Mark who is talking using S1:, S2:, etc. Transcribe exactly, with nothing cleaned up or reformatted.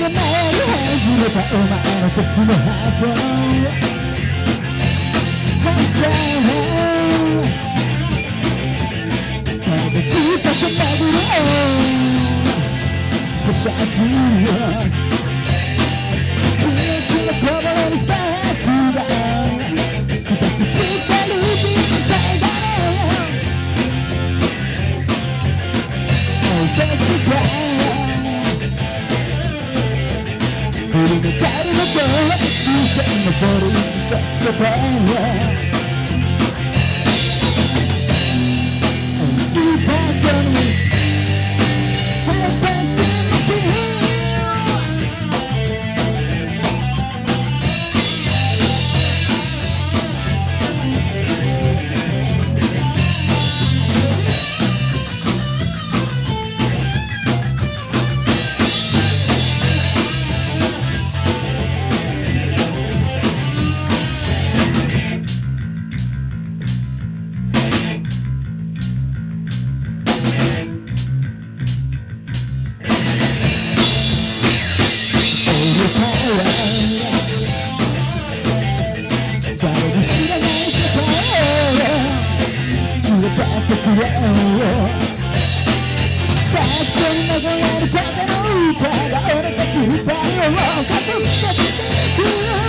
S1: が前に外れたお前の時のハートハートまだずっとつなぐよ「僕は君のこぼれに咲くが」「二つつかる人生だね」「もう一つが」「振り抜かれると人生のボリに沿ってた」風の歌が俺たち二人を語ってくれる